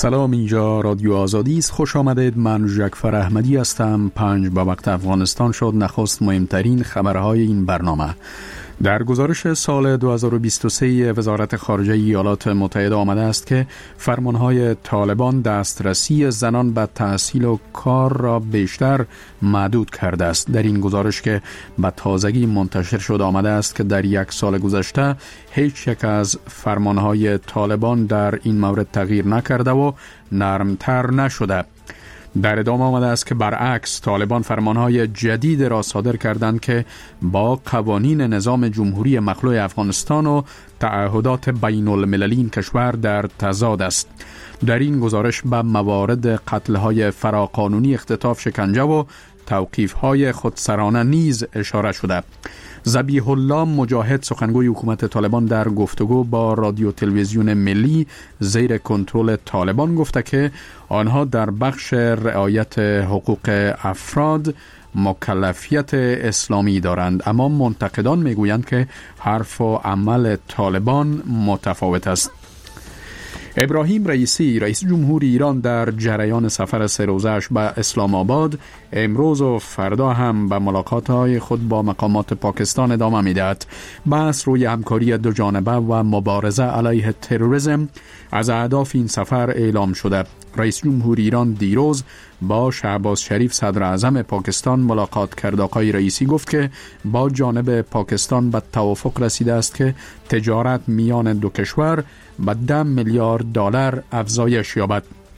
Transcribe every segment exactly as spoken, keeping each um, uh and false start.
سلام، اینجا رادیو آزادی است. خوش آمدید. من جعفر احمدی هستم. پنج به وقت افغانستان شد. نخست مهمترین خبرهای این برنامه. در گزارش سال دو هزار و بیست و سه وزارت خارجه ایالات متحده آمده است که فرمانهای طالبان دسترسی زنان به تحصیل و کار را بیشتر محدود کرده است. در این گزارش که به تازگی منتشر شد آمده است که در یک سال گذشته هیچ یک از فرمانهای طالبان در این مورد تغییر نکرده و نرمتر نشده. در ادامه آمده است که برعکس طالبان فرمانهای جدید را صادر کردند که با قوانین نظام جمهوری مخلوع افغانستان و تعهدات بین المللی این کشور در تضاد است. در این گزارش به موارد قتل‌های فراقانونی، اختطاف، شکنجه و توقیف‌های خودسرانه نیز اشاره شده. ذبیح الله مجاهد، سخنگوی حکومت طالبان، در گفتگو با رادیو تلویزیون ملی زیر کنترل طالبان گفته که آنها در بخش رعایت حقوق افراد مکلفیت اسلامی دارند، اما منتقدان میگویند که حرف و عمل طالبان متفاوت است. ابراهیم رئیسی، رئیس جمهور ایران، در جریان سفر سه روزه‌اش به اسلام آباد امروز و فردا هم به ملاقات‌های خود با مقامات پاکستان ادامه می‌دهد. بحث روی همکاری دو جانبه و مبارزه علیه تروریسم از اهداف این سفر اعلام شده. رئیس جمهور ایران دیروز با شهباز شریف صدر اعظم پاکستان ملاقات کرد. آقای رئیسی گفت که با جانب پاکستان به توافق رسیده است که تجارت میان دو کشور به ده میلیارد دلار افزایش یابد.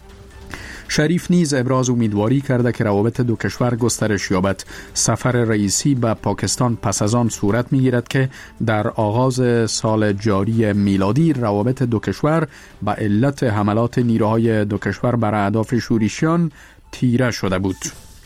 شریف نیز ابراز امیدواری کرده که روابط دو کشور گسترش یابد. سفر رئیسی به پاکستان پس از آن صورت می‌گیرد که در آغاز سال جاری میلادی روابط دو کشور به علت حملات نیروهای دو کشور بر اهداف شورشیان تیره شده بود.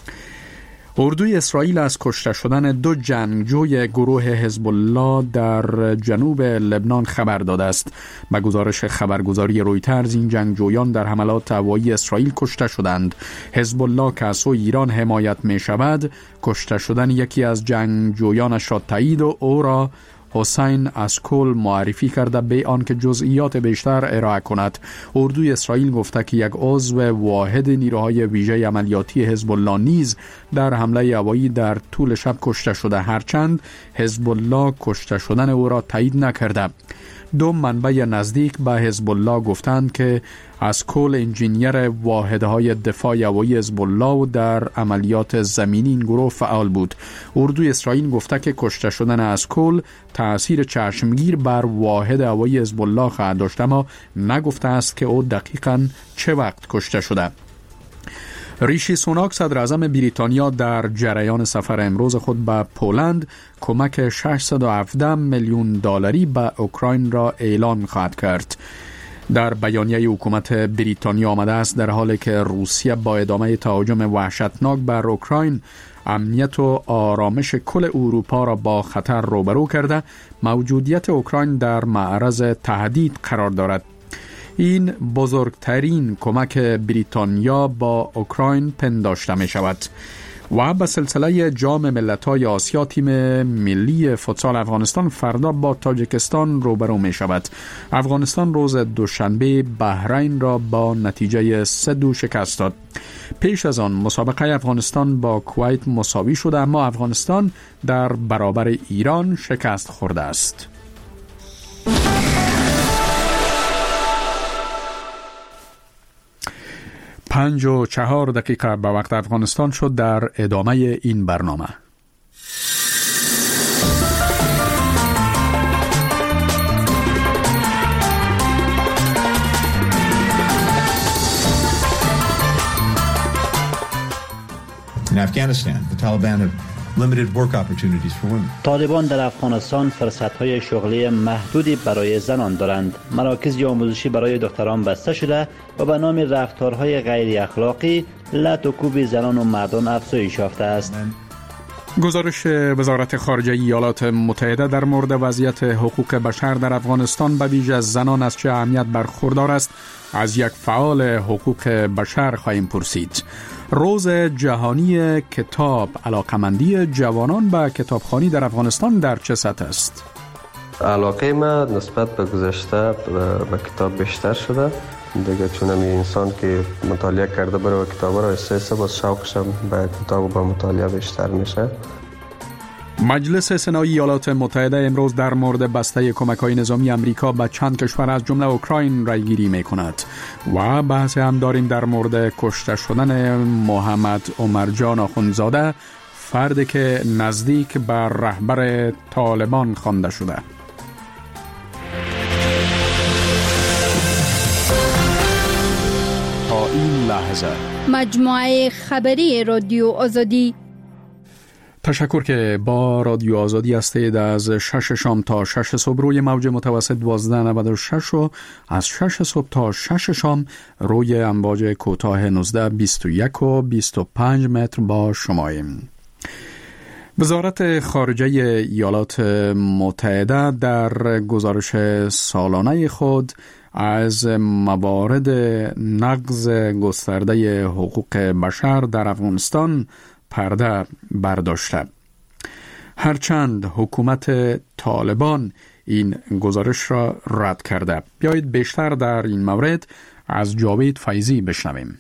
اردوی اسرائیل از کشته شدن دو جنگجوی گروه حزب الله در جنوب لبنان خبر داده است. به گزارش خبرگزاری رویترز این جنگجویان در حملات هوایی اسرائیل کشته شدند. حزب الله که از سوی ایران حمایت می شود کشته شدن یکی از جنگجویانش را تایید و او را حسین اسکول معرفی کرده به آن که جزئیات بیشتر ارائه کند. اردوی اسرائیل گفته که یک عضو واحد نیروهای ویژه عملیاتی حزب الله نیز در حمله هوایی در طول شب کشته شده، هرچند حزب الله کشته شدن او را تایید نکرده. دو منبع نزدیک به حزب الله گفتند که اسکول انجینیر واحدهای دفاع هوایی حزب الله و در عملیات زمینی این گروه فعال بود. اردوی اسرائیل گفته که کشته شدن اسکول تأثیر چشمگیر بر واحد هوایی حزب الله خواهد داشت، اما نگفته است که او دقیقاً چه وقت کشته شده. ریشی سوناک، صدر اعظم بریتانیا، در جریان سفر امروز خود به پولند کمک ششصد و هفده میلیون دلاری به اوکراین را اعلان خواهد کرد. در بیانیه حکومت بریتانیا آمده است در حالی که روسیه با ادامه تهاجم وحشتناک بر اوکراین امنیت و آرامش کل اروپا را با خطر روبرو کرده، موجودیت اوکراین در معرض تهدید قرار دارد. این بزرگترین کمک بریتانیا با اوکراین پنداشته می شود. و به سلسله جام ملت‌های آسیا تیم ملی فوتسال افغانستان فردا با تاجیکستان روبرو می شود. افغانستان روز دوشنبه بحرین را با نتیجه سه دو شکست داد. پیش از آن مسابقه افغانستان با کویت مساوی شده، اما افغانستان در برابر ایران شکست خورده است. پنج و چهار دقیقه به وقت افغانستان شد. در ادامه این برنامه In Afghanistan, the Taliban have limited work opportunities for women. طالبان در افغانستان فرصت‌های شغلی محدودی برای زنان دارند. مراکز آموزشی برای دختران بسته شده و به نام رفتارهای غیر اخلاقی لط و کوب زنان و مردان افزایش یافته است. گزارش وزارت خارجه ایالات متحده در مورد وضعیت حقوق بشر در افغانستان به ویژه زنان از چه اهمیت برخوردار است از یک فعال حقوق بشر خواهیم پرسید. روز جهانی کتاب، علاقمندی جوانان به کتابخوانی در افغانستان در چه سطح است؟ علاقه ما نسبت به گذشته به کتاب بیشتر شده دیگه چون می انسان که مطالعه کرده بره کتاب را استرس باز شوقشم به کتاب و به مطالعه بیشتر میشه. مجلس سنایی ایالات متحده امروز در مورد بسته کمک‌های نظامی امریکا به چند کشور از جمله اوکراین رایگیری می‌کند و بحث هم داریم در مورد کشته شدن محمد عمرجان آخوندزاده، فردی که نزدیک به رهبر طالبان خوانده شده. تا این لحظه مجموعه خبری رادیو آزادی. تشکر که با رادیو آزادی هستید. از شش شام تا شش صبح روی موج متوسط دوازده نود و شش و از شش صبح تا شش شام روی امواج کوتاه نوزده بیست و یک و بیست و پنج متر با شماییم. وزارت خارجه ایالات متحده در گزارش سالانه خود از موارد نقض گسترده حقوق بشر در افغانستان پرده برداشته. هرچند حکومت طالبان این گزارش را رد کرده. بیایید بیشتر در این مورد از جاوید فیضی بشنویم.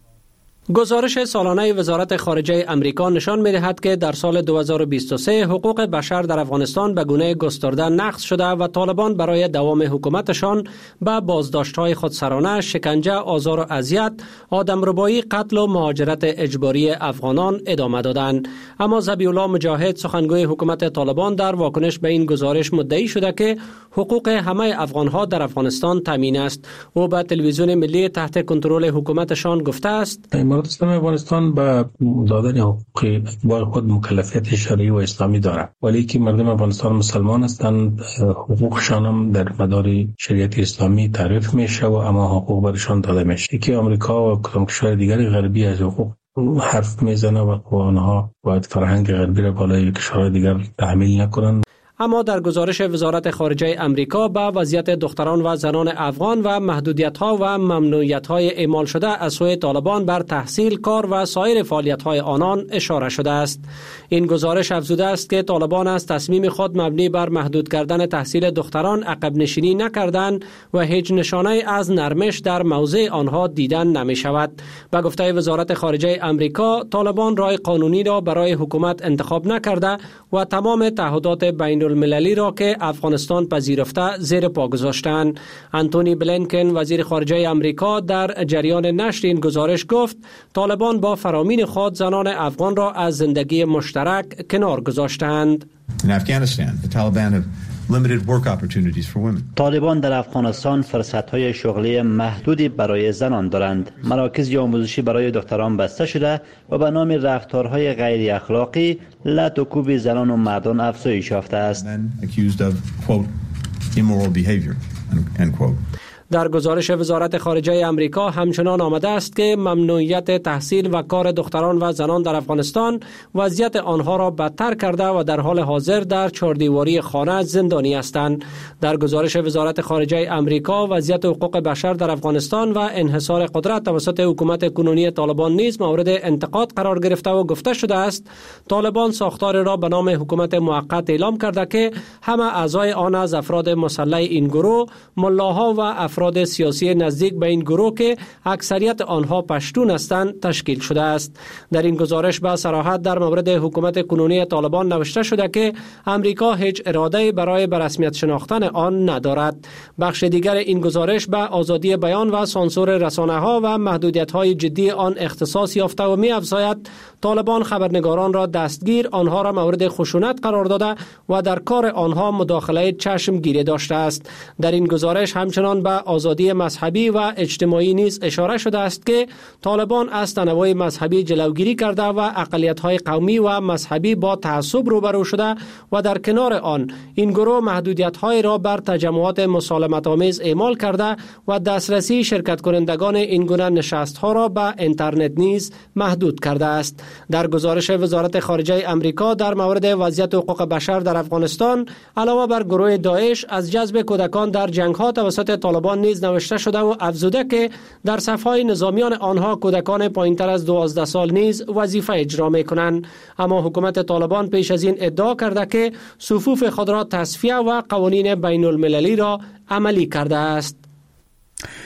گزارش سالانه وزارت خارجه امریکا نشان می‌دهد که در سال دو هزار و بیست و سه حقوق بشر در افغانستان به گونه گسترده نقض شده و طالبان برای دوام حکومتشان به بازداشت‌های خودسرانه، شکنجه، آزار و اذیت، آدمربایی، قتل و مهاجرت اجباری افغانان ادامه دادند. اما ذبیح الله مجاهد، سخنگوی حکومت طالبان، در واکنش به این گزارش مدعی شده که حقوق همه افغان‌ها در افغانستان تامین است. او به تلویزیون ملی تحت کنترل حکومتشان گفته است: اسلام افغانستان به دادن حقوق بار خود مکلفیت شرعی و اسلامی دارد، ولی که مردم افغانستان مسلمان هستند، حقوقشان هم در مدار شریعت اسلامی تعریف میشه و اما حقوق برشان داده میشه. که آمریکا و کدام کشور دیگری غربی از حقوق حرف میزنه و آنها باید فرهنگ غربی را بالای کشورهای دیگر تحمیل نکنند. اما در گزارش وزارت خارجه امریکا به وضعیت دختران و زنان افغان و محدودیت‌ها و ممنوعیت‌های اعمال شده از سوی طالبان بر تحصیل، کار و سایر فعالیت‌های آنان اشاره شده است. این گزارش افزوده است که طالبان از تصمیم خود مبنی بر محدود کردن تحصیل دختران عقب نشینی نکردند و هیچ نشانه از نرمش در موضع آنها دیدن نمی‌شود. به گفته وزارت خارجه امریکا، طالبان راه قانونی را برای حکومت انتخاب نکرده و تمام تعهدات بین المللی را که افغانستان پذیرفته زیر پا گذاشتند. انتونی بلینکن، وزیر خارجه امریکا، در جریان نشر این گزارش گفت طالبان با فرامین خود زنان افغان را از زندگی مشترک کنار گذاشتند. In Afghanistan, the Taliban have limited work opportunities for women. طالبان در افغانستان فرصت‌های شغلی محدودی برای زنان دارند. مراکز آموزشی برای دختران بسته شده و به نام رفتارهای غیر اخلاقی لط و کوب زنان و مردان افزایش یافته است. Men accused of, quote, immoral behavior, end quote. در گزارش وزارت خارجه امریکا همچنان آمده است که ممنوعیت تحصیل و کار دختران و زنان در افغانستان وضعیت آنها را بدتر کرده و در حال حاضر در چهاردیواری خانه زندانی هستند. در گزارش وزارت خارجه امریکا، وضعیت حقوق بشر در افغانستان و انحصار قدرت توسط حکومت کنونی طالبان نیز مورد انتقاد قرار گرفته و گفته شده است طالبان ساختار را به نام حکومت موقت اعلام کرده که همه اعضای آن از افراد مسلح این گروه، ملاها و افراد سیاسی نزدیک به این گروه که اکثریت آنها پشتون هستند تشکیل شده است. در این گزارش به صراحت در مورد حکومت کنونی طالبان نوشته شده که امریکا هیچ اراده برای به رسمیت شناختن آن ندارد. بخش دیگر این گزارش به آزادی بیان و سانسور رسانه‌ها و محدودیت‌های جدی آن اختصاص یافته و می‌افزاید طالبان خبرنگاران را دستگیر، آنها را مورد خشونت قرار داده و در کار آنها مداخله چشمگیری داشته است. در این گزارش همچنان به آزادی مذهبی و اجتماعی نیز اشاره شده است که طالبان از تنوع مذهبی جلوگیری کرده و اقلیت‌های قومی و مذهبی با تعصب روبرو شده و در کنار آن این گروه محدودیت‌های را بر تجمعات مسالمت‌آمیز اعمال کرده و دسترسی شرکت کنندگان این گونه نشست‌ها را به اینترنت نیز محدود کرده است. در گزارش وزارت خارجه امریکا در مورد وضعیت حقوق بشر در افغانستان علاوه بر گروه داعش از جذب کودکان در جنگ‌ها توسط طالبان نیز نوشته شده و افزوده که در صف‌های نظامیان آنها کودکان پایینتر از دوازده سال نیز وظیفه اجرا می‌کنند. اما حکومت طالبان پیش از این ادعا کرده که صفوف خود را تصفیه و قوانین بین المللی را عملی کرده است.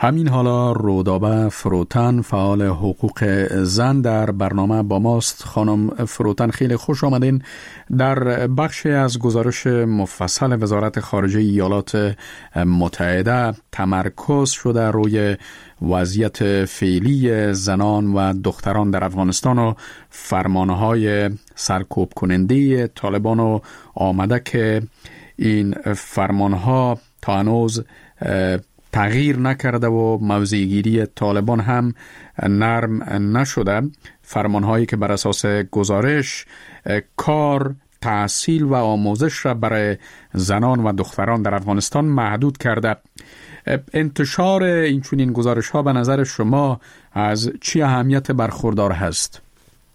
همین حالا رودابه فروتن فعال حقوق زن در برنامه با ماست. خانم فروتن خیلی خوش آمدین. در بخشی از گزارش مفصل وزارت خارجه ایالات متحده تمرکز شده روی وضعیت فعلی زنان و دختران در افغانستان و فرمانهای سرکوب کننده طالبان و آمده که این فرمانها تا هنوز تغییر نکرده و موضع‌گیری طالبان هم نرم نشده. فرمانهایی که بر اساس گزارش کار، تحصیل و آموزش را برای زنان و دختران در افغانستان محدود کرده. انتشار این چنین گزارش ها به نظر شما از چی اهمیت برخوردار هست؟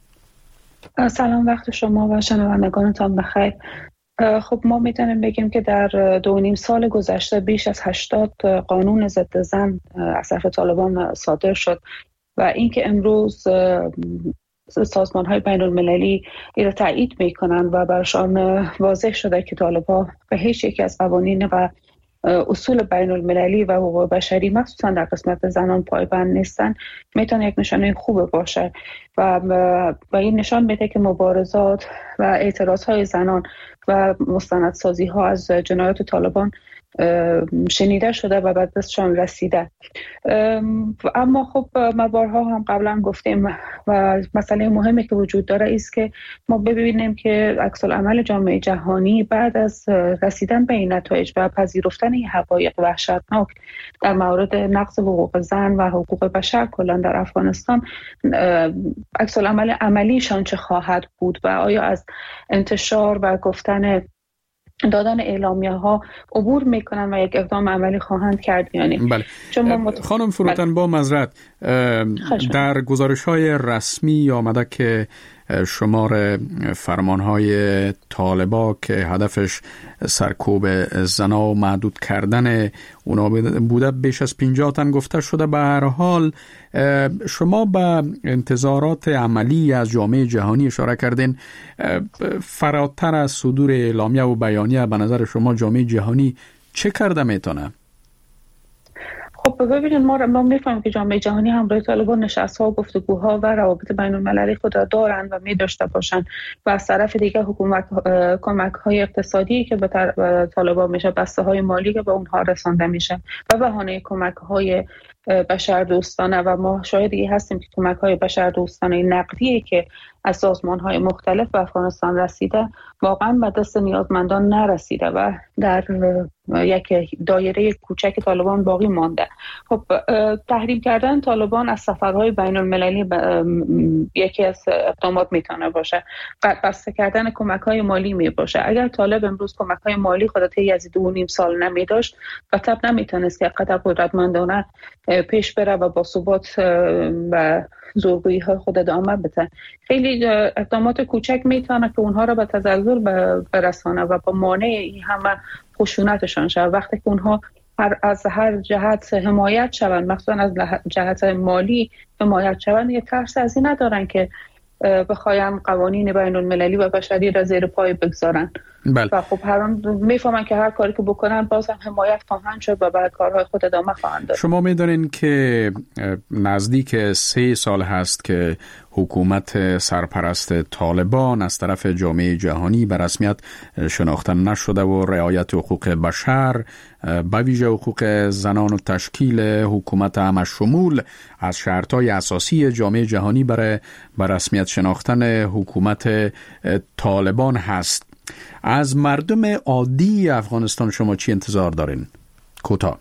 سلام، وقت شما و شنوندگانتان بخیر. خب ما میتونیم بگیم که در دو نیم سال گذشته بیش از هشتاد قانون ضد زن از طرف طالبان صادر شد و اینکه امروز سازمان های بین المللی را تایید میکنن و برشان واضح شده که طالبان به هیچ یک از قوانین و اصول بین المللی و حقوق بشری مخصوصا در قسمت زنان پایبند نیستن، میتونه یک نشانه خوب باشه و و این نشان میده که مبارزات و اعتراض های زنان و مستندسازی ها از جنایات طالبان شنیده شده و به دستشان رسیده. اما خب ما بارها هم قبلا گفتیم و مسئله مهمی که وجود داره است که ما ببینیم که عکس العمل جامعه جهانی بعد از رسیدن به این نتایج و پذیرفتن این حقایق وحشتناک در مورد نقض حقوق زن و حقوق بشر کلا در افغانستان، عکس العمل عملیشان چه خواهد بود و آیا از انتشار و گفتن دادن اعلامیه ها عبور میکنن و یک اقدام عملی خواهند کرد یا نه؟ بله. مت... خانم فروتن بله. با معذرت در گزارش های رسمی آمده که شمار فرمان های طالبا که هدفش سرکوب زنا و محدود کردن اونا بوده بیش از پنجاه تن گفته شده. به هر حال شما به انتظارات عملی از جامعه جهانی اشاره کردین. فراتر از صدور اعلامیه و بیانیه به نظر شما جامعه جهانی چه کرده میتونه؟ خب ببینید ما ما میفهمیم که جامعه جهانی همراه طالبان نشست‌ها و گفتگوها و روابط بین‌المللی خود را دارند و می‌داشته باشند و از طرف دیگر حکومت کمک‌های اقتصادی که به طالبان میشه، بسته‌های مالی که به اونها رسانده میشه و بهانه کمک‌های بشردوستانه و ما شاهدی هستیم که کمک‌های بشردوستانه نقدی که از سازمان‌های مختلف به افغانستان رسیده واقعا به دست نیازمندان نرسیده و در یک دایره کوچک طالبان باقی مانده. خب تحریم کردن طالبان از سفرهای بین المللی یکی از اقدامات میتونه باشه. بسته کردن کمک‌های مالی می باشه. اگر طالب امروز کمک‌های مالی خود طی از دو نیم سال نمی داشت و طب نمیتونست که قدر قدرتمندانه پیش بره و با ثبات و زورگویی های خود ادامه بده. خیلی اقدامات کوچک میتونه که اونها را به تزلزل برسانه و با مانع این همه خشونتشان شود. وقتی که اونها هر از هر جهت حمایت شوند، مخصوصا از جهت مالی حمایت شوند، یه ترس از این ندارن که بخوایم قوانین بین المللی و بشری را زیر پای بگذارن. بله. و خب هر میفهمن که هر کاری که بکنن باز هم حمایت خواهند شد و به کارهای خود ادامه خواهند داد. شما میدونین که نزدیک سه سال هست که حکومت سرپرست طالبان از طرف جامعه جهانی به رسمیت شناخته نشده و رعایت حقوق بشر به ویژه حقوق زنان و تشکیل حکومت همشمول از شرطهای اساسی جامعه جهانی برای به رسمیت شناختن حکومت طالبان هست. از مردم عادی افغانستان شما چی انتظار دارین؟ کوتاه.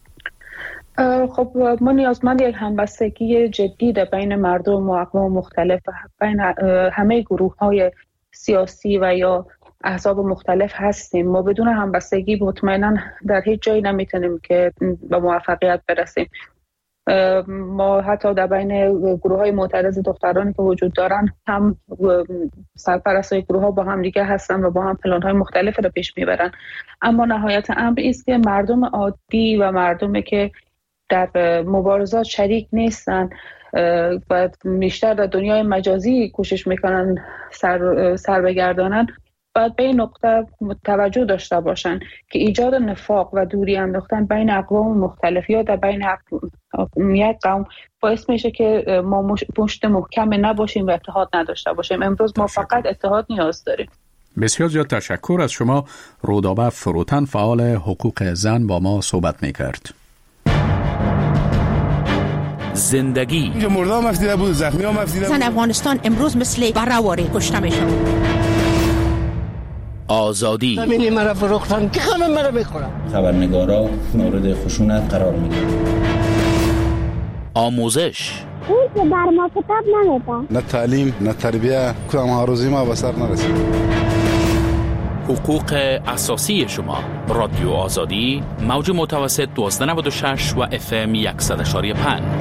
خب ما نیازمند یک همبستگی جدی در بین مردم و اقوام مختلف بین همه گروه‌های سیاسی و یا احزاب مختلف هستیم. ما بدون همبستگی مطمئنا در هیچ جایی نمیتونیم که به موفقیت برسیم. ما حتی در بین گروه‌های معترض دخترانی که وجود دارن هم سرپرستای گروه‌ها با هم دیگه هستن و با هم پلان‌های مختلف رو پیش میبرن، اما نهایت امر است که مردم عادی و مردمی که در مبارزات شریک نیستن و بیشتر در دنیای مجازی کوشش میکنن سر, سر بگردانن باید به این نقطه توجه داشته باشن که ایجاد نفاق و دوری انداختن بین اقوام مختلف یا در بین یک قوم باعث میشه که ما پشت محکم نباشیم و اتحاد نداشته باشیم. امروز ما فقط اتحاد نیاز داریم. بسیار زیاد تشکر از شما. رودابه فروتن، فعال حقوق زن، با ما صحبت میکرد. زندگی اینجا مردم مفتیده بود، زخمی ها مفتیده بود. زن افغانستان امروز مثل برآوری کشته میشن. آزادی زمینی مرا فروختن که همه مرا میخورن. خبرنگارا مورد خشونت قرار میگیرن. آموزش اون که بر ما کتاب نمیدن. نه تعلیم نه تربیه، کدام هاروزی ما بسر نرسید. حقوق اساسی شما. رادیو آزادی، موج متوسط دوازده نود و شش و اف ام صد و یک و پنج.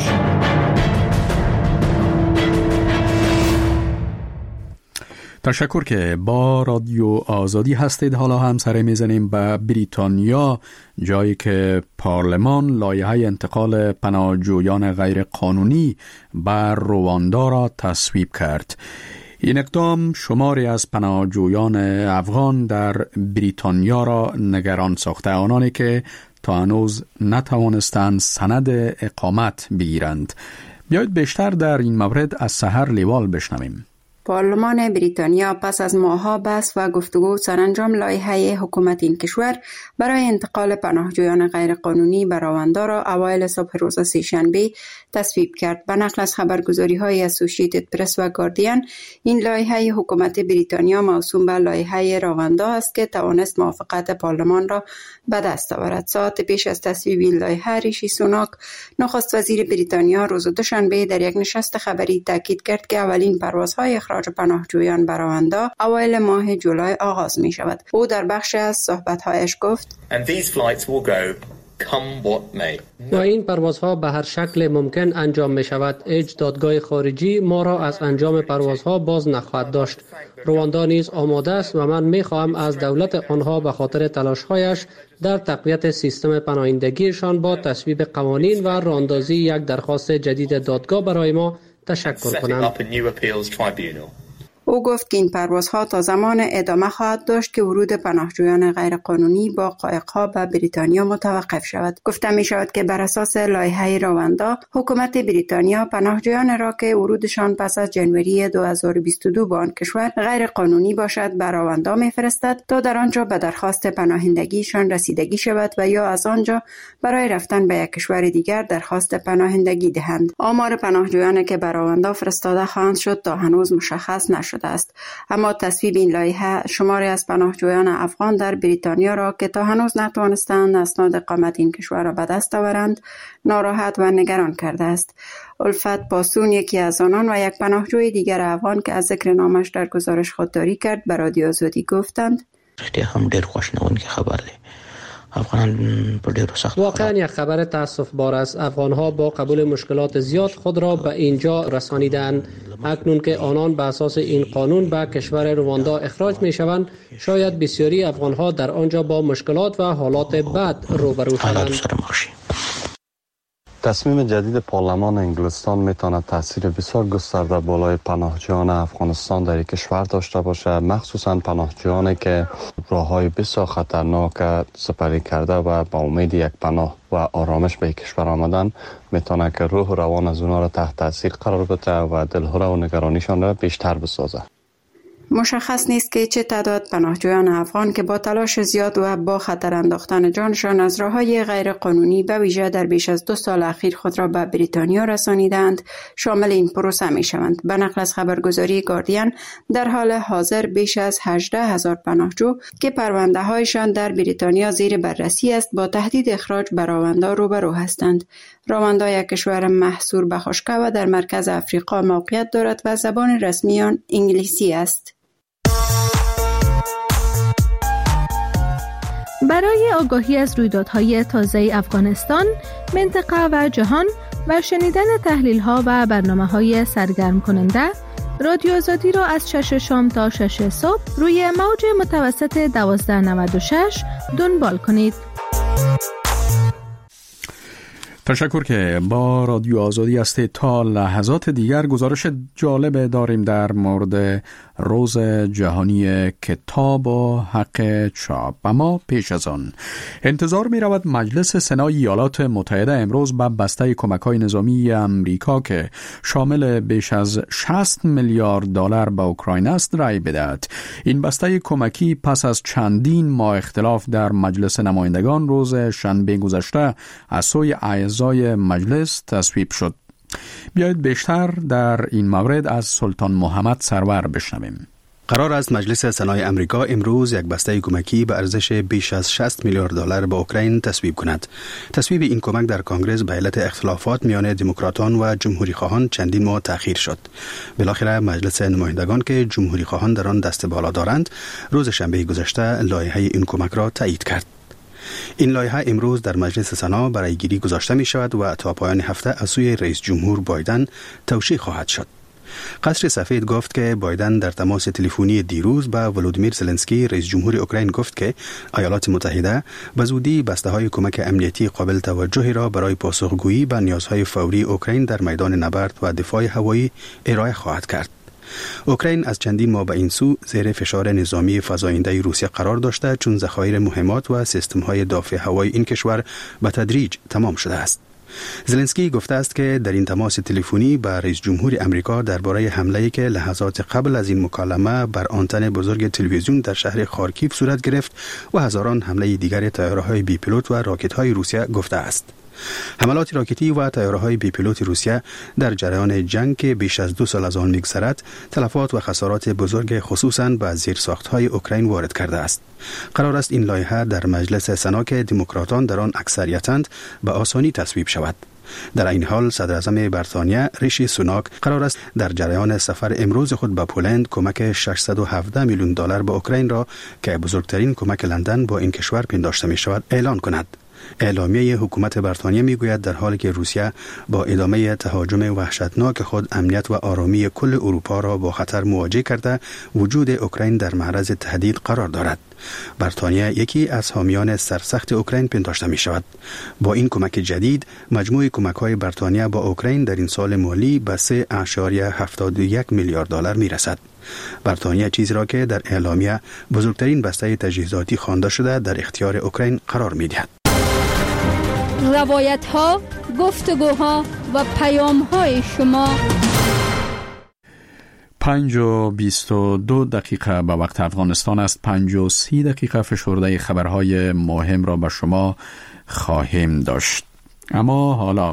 تشکر که با رادیو آزادی هستید. حالا هم سر میزنیم به بریتانیا، جایی که پارلمان لایحه انتقال پناهجویان غیر قانونی بر رواندا را تصویب کرد. این اقدام شماری از پناهجویان افغان در بریتانیا را نگران ساخته، آنانی که تا هنوز نتوانستند سند اقامت بگیرند. بیایید بیشتر در این مورد از سحر لیوال بشنویم. پارلمان بریتانیا پس از ماه‌ها بحث و گفتگو سرانجام لایحه حکومت این کشور برای انتقال پناهجویان غیرقانونی به رواندا را اوایل صبح روز سه‌شنبه تصویب کرد. به نقل از خبرگزاری‌های اسوسییتد پرس و گاردین، این لایحه حکومت بریتانیا موسوم به لایحه رواندا است که توانست موافقت پارلمان را به دست آورد. ساعت پیش از تصویب این لایحه، ریشی سوناک، نخست وزیر بریتانیا، روز دوشنبه در یک نشست خبری تاکید کرد که اولین پروازهای اخراج پناهجویان به رواندا اوایل ماه جولای آغاز می شود. او در بخش از صحبت‌هایش گفت: و این پروازها به هر شکل ممکن انجام می شود. هیچ دادگاه خارجی ما را از انجام پروازها باز نخواهد داشت. رواندا نیز آماده است و من می خواهم از دولت آنها به خاطر تلاش‌هایش در تقویت سیستم پناهندگیشان با تصویب قوانین و راهاندازی یک درخواست جدید دادگاه برای ما تشکر کنم. او گفت که این پروازها تا زمان ادامه خواهد داشت که ورود پناهجویان غیرقانونی با قایق‌ها به بریتانیا متوقف شود. گفته می شود که بر اساس لایحه رواندا، حکومت بریتانیا پناهجویان را که ورودشان پس از جنوری دو هزار و بیست و دو به آن کشور غیرقانونی باشد به رواندا می‌فرستد تا در آنجا به درخواست پناهندگیشان رسیدگی شود و یا از آنجا برای رفتن به یک کشور دیگر درخواست پناهندگی دهند. آمار پناهجویانی که به رواندا فرستاده خواهند شد تا هنوز مشخص نشد است. اما تصویب این لایحه شماری از پناهجویان افغان در بریتانیا را که تا هنوز نتوانستند اسناد اقامت این کشور را به دست آورند ناراحت و نگران کرده است. الفت پاسون، یکی از آنان و یک پناهجوی دیگر افغان که از ذکر نامش در گزارش خودداری کرد، به رادیو آزادی گفتند: هم ډېر خوشنونکی خبر دی. واقعا یک خبر تاسف بار است. افغانها با قبول مشکلات زیاد خود را به اینجا رسانیدند. اکنون که آنان به اساس این قانون به کشور رواندا اخراج می شوند، شاید بسیاری افغانها در آنجا با مشکلات و حالات بد روبرو شوند. تصمیم جدید پارلمان انگلستان میتواند تاثیر بسیار گسترده بالای پناهجویان افغانستان در کشور داشته باشد، مخصوصا پناهجویانی که راههای بسیار خطرناک سپری کرده و با امید یک پناه و آرامش به کشور آمدن میتونه که روح و روان از اونها را تحت تاثیر قرار بده و دلهره و نگرانیشان را بیشتر بسازه. مشخص نیست که چه تعداد پناهجویان افغان که با تلاش زیاد و با خطر انداختن جانشان از راههای غیر قانونی به ویژه در بیش از دو سال اخیر خود را به بریتانیا رسانیدند شامل این پروسه می شوند. به نقل از خبرگزاری گاردین، در حال حاضر بیش از هجده هزار پناهجو که پرونده هایشان در بریتانیا زیر بررسی است با تهدید اخراج به رواندا روبرو هستند. رواندا یک کشور محصور به خشکی و در مرکز افریقا موقعیت دارد و زبان رسمی آن انگلیسی است. برای آگاهی از رویدادهای تازه افغانستان، منطقه و جهان و شنیدن تحلیل‌ها و برنامه‌های سرگرم کننده، رادیو آزادی را از شش شام تا شش صبح روی موج متوسط دوازده نود و شش دنبال کنید. تشکر که با رادیو آزادی هستید. تا لحظات دیگر گزارش جالب داریم در مورد روز جهانی کتاب و حق چاپ. اما پیش از آن انتظار می رود مجلس سنای ایالات متحده امروز به بسته کمک‌های نظامی امریکا که شامل بیش از شصت میلیارد دلار به اوکراین است رای بدهد. این بسته کمکی پس از چندین ماه اختلاف در مجلس نمایندگان روز شنبه گذشته از سوی اعضای مجلس تصویب شد. بیایید بیشتر در این مورد از سلطان محمد سرور بشنویم. قرار است مجلس سنای امریکا امروز یک بسته کمکی به ارزش بیش از شصت میلیارد دلار به اوکراین تصویب کند. تصویب این کمک در کنگره به علت اختلافات میان دموکراتان و جمهوری خواهان چندین ماه تأخیر شد. بالاخره مجلس نمایندگان که جمهوری خواهان در آن دست بالا دارند، روز شنبه گذشته لایحه این کمک را تایید کرد. این لایحه امروز در مجلس سنا برای گیری گذاشته می شود و تا پایان هفته از سوی رئیس جمهور بایدن توشیح خواهد شد. قصر سفید گفت که بایدن در تماس تلفنی دیروز با ولودیمیر زلنسکی رئیس جمهور اوکراین گفت که ایالات متحده به زودی بسته‌های کمک امنیتی قابل توجهی را برای پاسخگویی به نیازهای فوری اوکراین در میدان نبرد و دفاع هوایی ارائه خواهد کرد. اوکراین از چندین ماه به این سو زیر فشار نظامی فزاینده روسیه قرار داشته، چون ذخایر مهمات و سیستم‌های دفاع هوایی این کشور به تدریج تمام شده است. زلنسکی گفته است که در این تماس تلفنی با رئیس جمهور امریکا درباره حمله‌ای که لحظات قبل از این مکالمه بر آنتن بزرگ تلویزیون در شهر خارکیف صورت گرفت و هزاران حمله دیگر طیاره‌های بی پیلوت و راکت‌های روسیه گفته است. حملات راکتی و طیاره‌های بی پیلوت روسیه در جریان جنگ که بیش از دو سال از آن می‌گذرد تلفات و خسارات بزرگ خصوصاً به زیرساخت‌های اوکراین وارد کرده است. قرار است این لایحه در مجلس سنا که دموکراتان در آن اکثریتند به آسانی تصویب شود. در این حال صدر اعظم بریتانیا ریشی سوناک قرار است در جریان سفر امروز خود به پولند کمک ششصد و هفده میلیون دلار به اوکراین را که بزرگترین کمک لندن با این کشور پنداشته می شود اعلان کند. اعلامیه حکومت بریتانیا میگوید در حالی که روسیه با ادامه تهاجم وحشتناک خود امنیت و آرامی کل اروپا را با خطر مواجه کرده، وجود اوکراین در معرض تهدید قرار دارد. بریتانیا یکی از حامیان سرسخت اوکراین پنداشته می شود. با این کمک جدید مجموع کمک های بریتانیا با اوکراین در این سال مالی به سه ممیز هفتاد و یک میلیارد دلار می رسد. بریتانیا چیزی را که در اعلامیه بزرگترین بسته تجهیزاتی خوانده شده در اختیار اوکراین قرار می دهد. روایت ها، گفتگوها و پیام های شما. پنج و بیست و دو دقیقه به وقت افغانستان است. پنج و سی دقیقه فشرده خبرهای مهم را به شما خواهیم داشت. اما حالا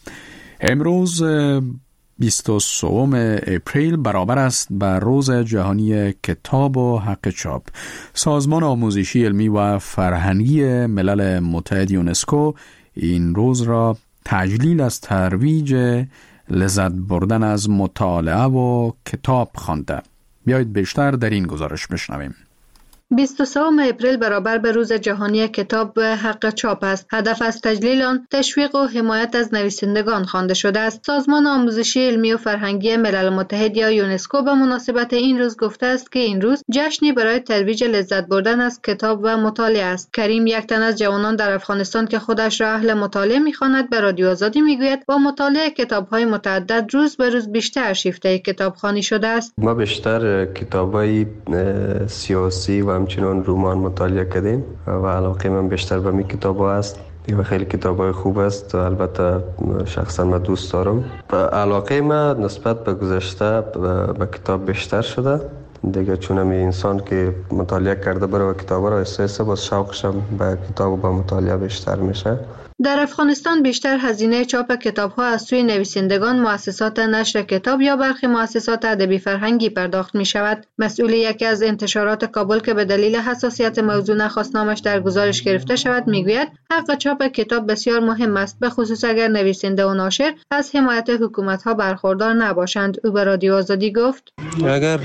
امروز بیست و سوم اپریل برابر است بر روز جهانی کتاب و حق چاپ. سازمان آموزشی علمی و فرهنگی ملل متحد یونسکو این روز را تجلیل از ترویج لذت بردن از مطالعه و کتاب خوانده. بیایید بیشتر در این گزارش بشنویم. بیست و سوم اپریل برابر به روز جهانی کتاب و حق چاپ است. هدف از تجلیل آن تشویق و حمایت از نویسندگان خوانده شده است. سازمان آموزشی علمی و فرهنگی ملل متحد یا یونسکو به مناسبت این روز گفته است که این روز جشنی برای ترویج لذت بردن از کتاب و مطالعه است. کریم، یک تن از جوانان در افغانستان که خودش را اهل مطالعه می‌خواند، به رادیو آزادی میگوید با مطالعه کتاب‌های متعدد روز به روز بیشتر شیفته کتابخوانی شده است. ما بیشتر کتاب‌های سیاسی و همچنان رمان مطالعه کردیم و علاقه من بیشتر به می کتاب ها است. و خیلی کتاب های خوب است. البته شخصا من دوست دارم. علاقه من نسبت به گذشته به کتاب بیشتر شده دیگه، چون همی انسان که مطالعه کرده برای کتاب را احساسه باز شوقشم به کتاب و به مطالعه بیشتر میشه. در افغانستان بیشتر هزینه چاپ کتاب‌ها از سوی نویسندگان، مؤسسات نشر کتاب یا برخی مؤسسات ادبی فرهنگی پرداخت می‌شود. مسئول یکی از انتشارات کابل که به دلیل حساسیت موضوع نخواست نامش در گزارش گرفته شود میگوید حق چاپ کتاب بسیار مهم است، به خصوص اگر نویسنده و ناشر از حمایت حکومت‌ها برخوردار نباشند. او به رادیو آزادی گفت اگر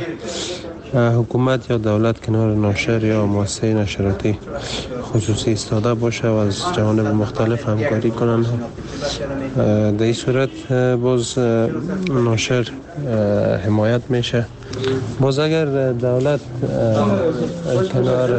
حکومت یا دولت کنار ناشر یا مؤسسه نشراتی خصوصی ایستاده باشه و از جوانب مختلف همکاری کنند، در این صورت باز ناشر حمایت میشه. باز اگر دولت کنار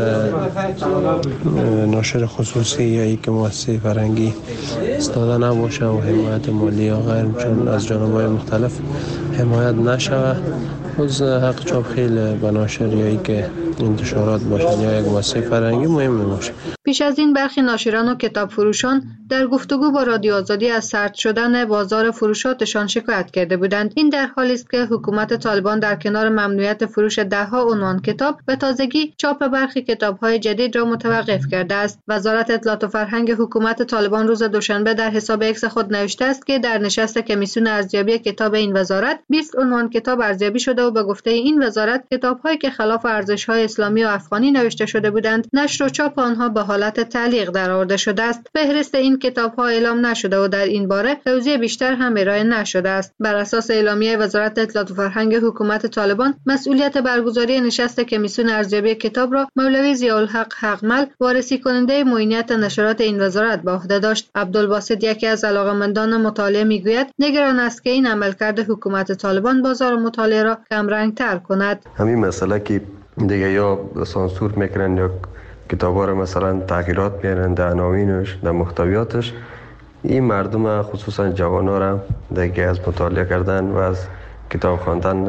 ناشر خصوصی یا یک مؤسسه فرهنگی ایستاده نباشه و حمایت مالی یا غیر چون از جانب‌های مختلف حمایت نشود، تحفظ حق چاپ خیلی به ناشریایی که انتشارات باشن یا یک مؤسسه فرهنگی مهم میشه. پیش از این برخی ناشران و کتاب فروشان در گفتگو با رادیو آزادی از سرد شدن بازار فروشاتشان شکایت کرده بودند. این در حالی است که حکومت طالبان در کنار ممنوعیت فروش دهها عنوان کتاب به تازگی چاپ برخی کتاب‌های جدید را متوقف کرده است. وزارت اطلاعات و فرهنگ حکومت طالبان روز دوشنبه در حساب اکس خود نوشته است که در نشست کمیسیون ارزیابی کتاب این وزارت بیست عنوان کتاب ارزیابی شده و به گفته این وزارت کتاب‌هایی که خلاف ارزش‌های اسلامی و افغانی نوشته شده بودند نشر و چاپ آنها به حالت تعلیق درآورده شده است. فهرست این کتاب‌ها اعلام نشده و در این باره توضیح بیشتر هم ارائه نشده است. بر اساس اعلامیه وزارت اطلاعات و فرهنگ حکومت طالبان مسئولیت برگزاری نشست کمیسیون ارزیابی کتاب را مولوی ضیاءالحق حقمل وارسی کننده معینیت نشرات این وزارت به عهده داشت. عبدالباسط یکی از علاقه‌مندان مطالعه میگوید نگران است که این عملکرد حکومت طالبان بازار مطالعه را کمرنگ‌تر کند. همین مسئله که دیگه یا سانسور میکنن یا کتابا را مثلا تغییرات میارن در عناوینش در محتویاتش، این مردم خصوصا جوانا را دیگه از مطالعه کردن و از کتاب خواندن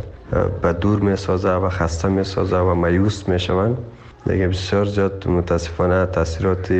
به دور میسازه و خسته میسازه و مایوس میشوند. دیگه بسیار زیاد متاسفانه تاثیرات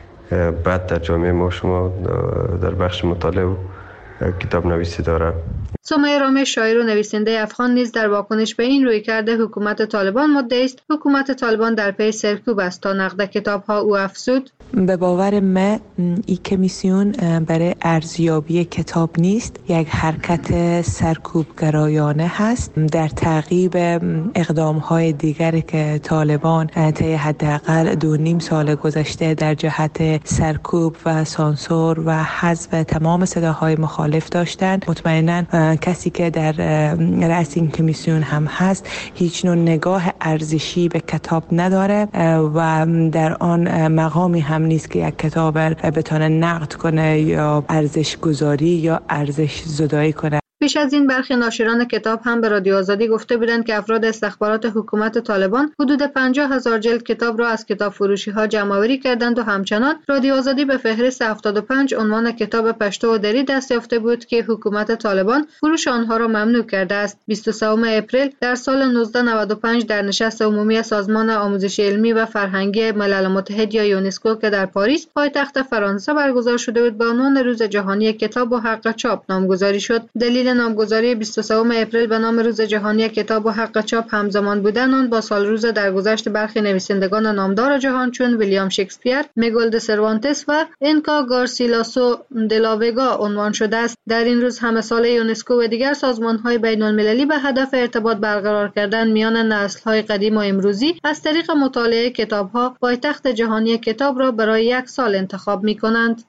بد در جامعه ما شما در بخش مطالعه و کتاب نویسی داره. سمیه رامش شاعر و نویسنده افغان نیز در واکنش به این رویکرد حکومت طالبان مدعی است حکومت طالبان در پی سرکوب است تا نقد کتاب‌ها. او افزود: به باور من این کمیسیون برای ارزیابی کتاب نیست، یک حرکت سرکوبگرایانه هست در تعقیب اقدام‌های دیگری که طالبان طی حداقل دو نیم سال گذشته در جهت سرکوب و سانسور و حذف تمام صداهای مخالف داشتند. مطمئناً کسی که در رأس این کمیسیون هم هست هیچ نوع نگاه ارزشی به کتاب نداره و در آن مقامی هم نیست که یک کتاب بتونه نقد کنه یا ارزش گذاری یا ارزش زدایی کنه. پیش از این برخی ناشران کتاب هم به رادیو آزادی گفته بودند که افراد استخبارات حکومت طالبان حدود پنجاه هزار جلد کتاب را از کتاب فروشی ها جمع‌آوری کردند و همچنان رادیو آزادی به فهرست هفتاد و پنج عنوان کتاب پشتو و دری دست یافته بود که حکومت طالبان فروش آنها را ممنوع کرده است. بیست و سوم اپریل در سال نوزده نود و پنج در نشست عمومی سازمان آموزش علمی و فرهنگی ملل متحد یا یونسکو که در پاریس پایتخت فرانسه برگزار شده بود با عنوان روز جهانی کتاب و حق چاپ نامگذاری شد. دلیل نامگذاری بیست و سوم اپریل به نام روز جهانی کتاب و حق چاپ همزمان بودن آن با سال روز درگذشت برخی نویسندگان نامدار جهان چون ویلیام شکسپیر، میگل د سروانتس و انکا گارسیلاسو دلاوگا عنوان شده است. در این روز همه سال یونسکو و دیگر سازمان‌های بین‌المللی به هدف ارتباط برقرار کردن میان نسل‌های قدیم و امروزی از طریق مطالعه کتاب‌ها پایتخت جهانی کتاب را برای یک سال انتخاب می‌کنند.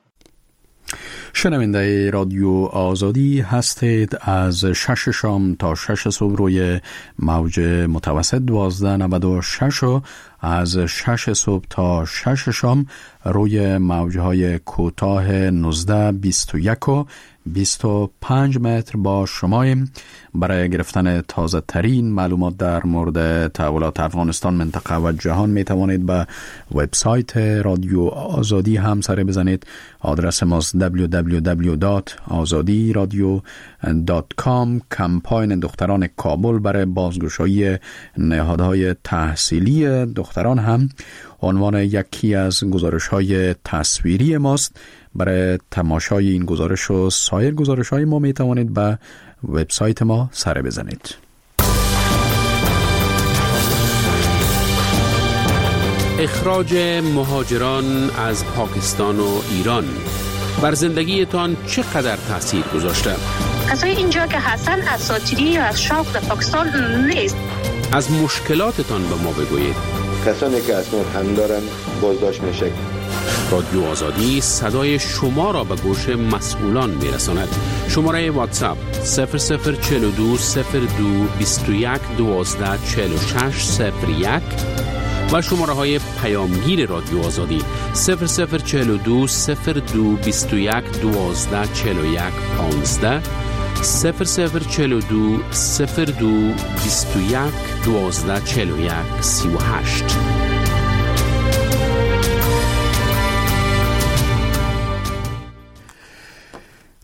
شنونده رادیو آزادی هستید. از شش شام تا شش صبح روی موج متوسط دوازده نود و شش و از شش صبح تا شش شام روی موجهای کوتاه نوزده بیست و یک و بیست و پنج متر با شماییم. برای گرفتن تازه ترین معلومات در مورد تحولات افغانستان، منطقه و جهان می توانید به وبسایت رادیو آزادی هم سر بزنید. آدرس ماست دبلیو دبلیو دبلیو دات آزادی رادیو دات کام. کمپاین دختران کابل برای بازگشایی نهادهای تحصیلی دختران هم عنوان یکی از گزارش‌های تصویری ماست. برای تماشای این گزارش و سایر گزارش‌های ما می توانید به وبسایت ما سر بزنید. اخراج مهاجران از پاکستان و ایران بر زندگیتان چقدر تاثیر گذاشته؟ کسایی اینجا که هستن اساطیری یا از شوق در پاکستان نیست. از مشکلاتتان به ما بگویید. کسانی که اسناد هم دارن بازداشت میشه. رادیو آزادی صدای شما را به گوش مسئولان میرساند. شماره واتساپ صفر صفر چهل و دو صفر دو بیست و یک دوازده چهل و شش صفر یک و شماره های پیامگیر رادیو آزادی صفر صفر چهل و دو صفر دو بیست و یک دوازده چهل و یک پانزده صفر صفر چهل و دو صفر دو بیست و یک دوازده چهل و یک سی و هشت.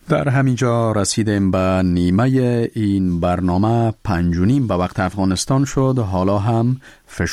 در همینجا رسیدیم به نیمه این برنامه. پنج و نیم به وقت افغانستان شد. حالا هم